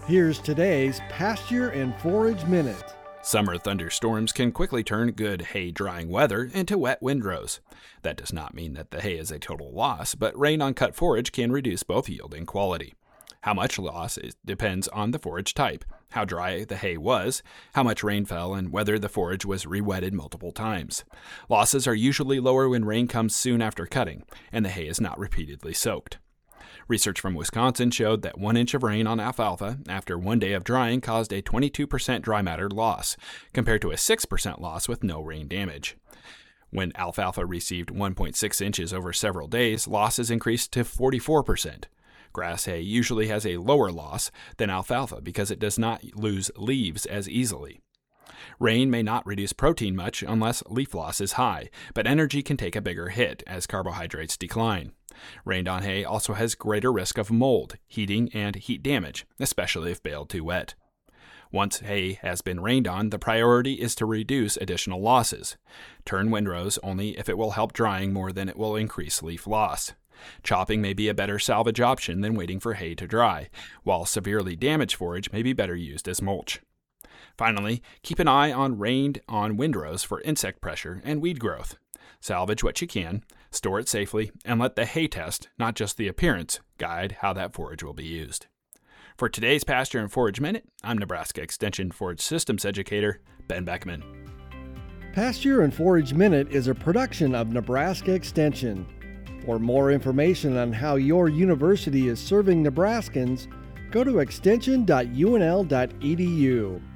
Here's today's Pasture and Forage Minute. Summer thunderstorms can quickly turn good hay drying weather into wet windrows. That does not mean that the hay is a total loss, but rain on cut forage can reduce both yield and quality. How much loss depends on the forage type, how dry the hay was, how much rain fell, and whether the forage was re-wetted multiple times. Losses are usually lower when rain comes soon after cutting, and the hay is not repeatedly soaked. Research from Wisconsin showed that 1 inch of rain on alfalfa after 1 day of drying caused a 22% dry matter loss, compared to a 6% loss with no rain damage. When alfalfa received 1.6 inches over several days, losses increased to 44%. Grass hay usually has a lower loss than alfalfa because it does not lose leaves as easily. Rain may not reduce protein much unless leaf loss is high, but energy can take a bigger hit as carbohydrates decline. Rained on hay also has greater risk of mold, heating, and heat damage, especially if baled too wet. Once hay has been rained on, the priority is to reduce additional losses. Turn windrows only if it will help drying more than it will increase leaf loss. Chopping may be a better salvage option than waiting for hay to dry, while severely damaged forage may be better used as mulch. Finally, keep an eye on rained-on windrows for insect pressure and weed growth. Salvage what you can, store it safely, and let the hay test, not just the appearance, guide how that forage will be used. For today's Pasture and Forage Minute, I'm Nebraska Extension Forage Systems Educator Ben Beckman. Pasture and Forage Minute is a production of Nebraska Extension. For more information on how your university is serving Nebraskans, go to extension.unl.edu.